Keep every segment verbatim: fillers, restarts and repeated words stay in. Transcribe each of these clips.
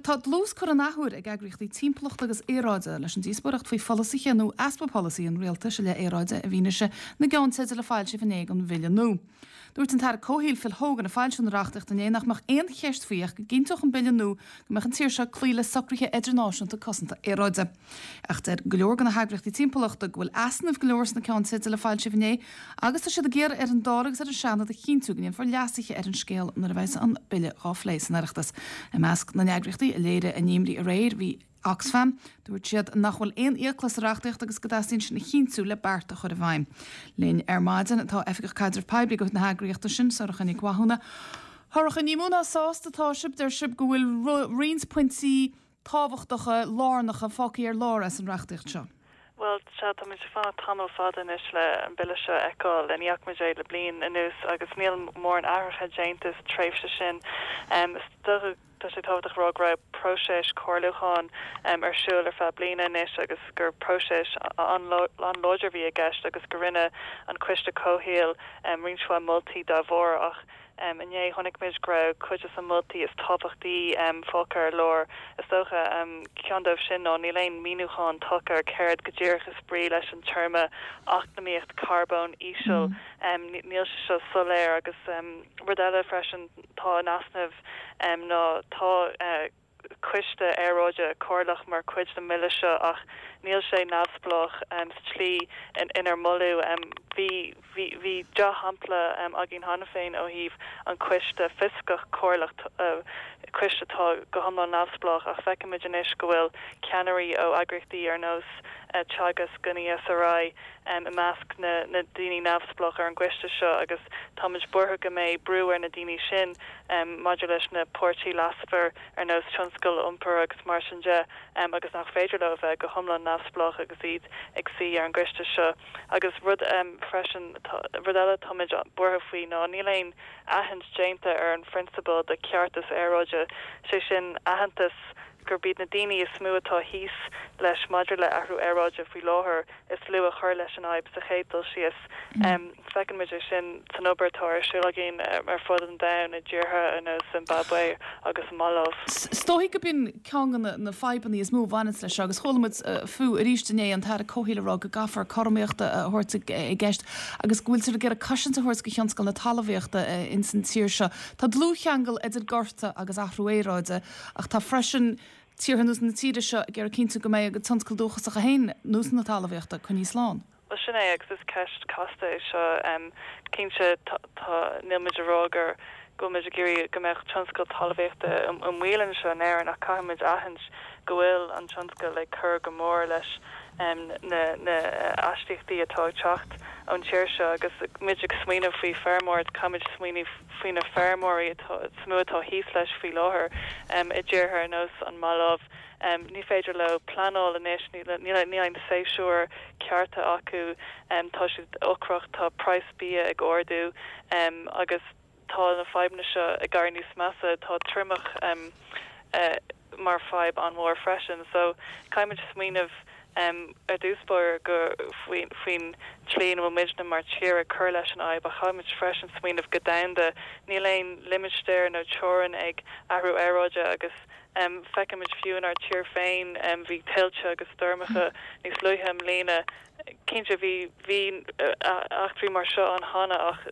Tá lús chu an nachúir ag agriochttaí timpplacht agus éráide leis an díosbaracht faoi fallsaí nó aspa policy an réalta se le éráide a bhíine se na gáinte le fáil si fanné an bhile nó. Dúirt an tar cóhíil fil hógan a fáilisiún reachtacht a éach mar éon cheist faoach go gintoch an bile nó go meach an tíir se clíle sacrithe idirnáisiúnta cosanta éráide. Ach der goleor gan na hagracht í timpplacht a bhfuil asnamh goleors na gáinte le fáil si fanné agus tá siad a géar ar an dáragus ar an seanna a chinúganíon for leasaiche ar an scéal nar a bheits an bile ráfléis an airachtas. A measc na neagrachtaí a léire a níimrí a réir hí Oxfam, dúirt siad nachhfuil éon íoclas reachtaíocht agus godáíonn sin na chinú le barta chur a bhaim. Léon Armadan atá efigh caidir peibli go na hagraíochtta sin sorachan í gwathúna. Thorachan ní múna sásta tá sib der sib go bhfuil rions pointí tábhachtacha lárnacha fácií ar lár as an reachtaíocht seo. Well, se tá mé se fanna tamil fadan is le an bile se eáil in iach mé le blion inús agus níl mór an áiricha déantas tréifse sin. Um, Tá sé tábhaach rá ra próséis choirluáin um, arsúil ar fe bliana inis agus gur próséis an láidir bhí a gceist agus go rinne an cuiste cóhéal um, rinsá multi dá bhór ach Um, and yeah, honig mis grau, kuja some multi is topachdi um fokker lor socha um kiandov shin on Elaine Minuchan tucker cared gajirchis spree lesh and terma octamicht carbon ishul um nil solaire agus um rodella freshen ta nasnev um no ta uh cuiste éróide cordlach mar cuid na militia ach níl sé nafsplach um, slí in inar mulú um, hí hí ja hampla um, agin hanna féin ó híh an cuiste fiscach cordlach uh, cuiste tá go hamla nafsplach ach feicimiis go bhfuil ceanirí ó agrachtaí ar nós uh, teagas gunní S R I um, i measc na, na daoine nafsplach ar an cuiste seo agus táid burtha go mé breúar na daoine sin um, modulis na portí lasfer ar nós tionskul umpur agus mar sinja um, agus nach féidir le bheith go thomlan nafsplach agus iad ag si ar an griste seo agus rud um, freisin rud eile táid burtha faoi ná níléon ahans déanta ar an principal de ceartas éróide sé sin ahantas gur bíd na daoine is smú atá híos leis module ahrú éráide faoi láthair is fliú a chuir leis an aib sa chétal sios um, fecin muidir sin san obertáir siúlagén ar fud an da na ddíortha in Zimbabwe agus Malawi. Stóigh go bín ceangan na feibanní is mú bhaine leis agus cholamid fú a ríistené an tar a cóhílerá go gafar choíochtta a thuirta i gceist agus gúil ar gur a caiint a thuirs go cheanscail na talmhaíochta in san tíir seo. Tá dlúcheangal idir gorta agus ahrú éráide ach tá freisin tíorhanús na tíide seo gur cinnta go méid go tanscail dúchas a héin nús na talmhaíochta chun níos lán. Well, sinné agus is ceist costa is seo um, cinnte tá nílmidirrágur go muid géirí go méid tanscail talmhaíochta an mhuilann seo an air nach caiimiid ahans go bhfuil an tanscail le chur go mór leis um, na, na uh, aistíochtaí atá teacht an tíir seo agus muidir smaoineh faoi fearmór caiimiid smaoineh faoina fearmóirí smú atá híos leis faoi láthair um, i ddíortha nós an Malawi. Um, ní féidir le planáil inis ní ein séisiúr cearta acu um, tá si ocrocht tá price bí ag ordú um, agus tá na feibne seo a gar níos measa tá trimach um, uh, mar feib an mór freisin so caiimiid smaoineh Um, a dúspóir go faoin tléan bhfuil midna mar tíar a chur leis an aib a chaimiid freisin smaoineh go damda ní léon limitéir nó teoran ag ahrú éráide agus um, feicimiid fiúin ar tíir féin um, bhí tiltte agus dormacha níos luithem léna cinnte bhí bhí achtrií mar seo an hána ach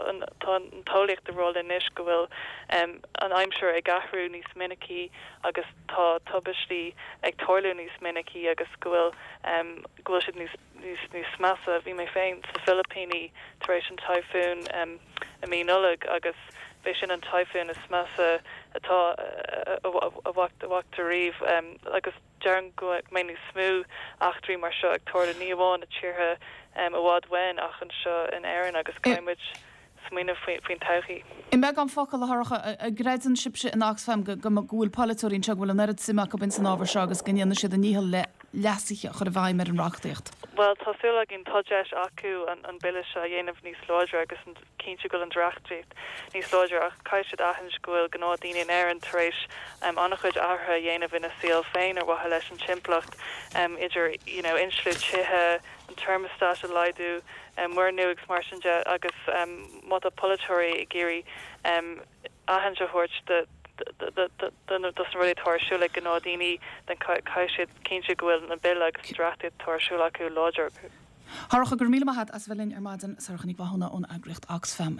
tá an tólaíocht de róil inis go bhfuil um, an aimseir ag gahrú níos minicí agus tá tubaistí ag toirliú níos minicí agus go bhfuil um, go bhfuil siad níos níos níos massa bhí mé féin sa Philippíní tar éis an taifún um, a mí nullag agus bhí sin an taifún is massa atá a bhacht a riomh um, agus dearan go mé ní smú achtrií mar seo ag toirla níomháin a tíortha um, a bhád wein ach an seo in éireann agus caiimiid smaoineh faoin tauchaí. I meid an focail thracha a greidan sibse in Oxfam go go gúil polyúín se bhfuil an simach go bin san ábhar se agus gnéanana siad a níhall le leasiche chur a bhaim mar an reachtaíocht. Well, tásúla gin todeis acu an, an bile se dhéanamh níos láidir agus an cinnte go an dreachtaíocht níos láidir ach caiisiid ahans gohfuil gná daoine in éireann tar éis um, annach chuid airtha dhéanamh ina síl féin ar watha leis an timplacht um, idir you know, inslú tithe an thermostat a leidú um, muir nuags mar sinja agus um, mod a polytóirí i géirí um, ahans a thuirt de doesn't really thorsúla gan nádíine den caiisiid cinse gohfuil na bil agus strated thorsúla acu láidir. Harcha gur míle hat as bhelinn ar maidin sarchanig bhna ón agricht Oxfam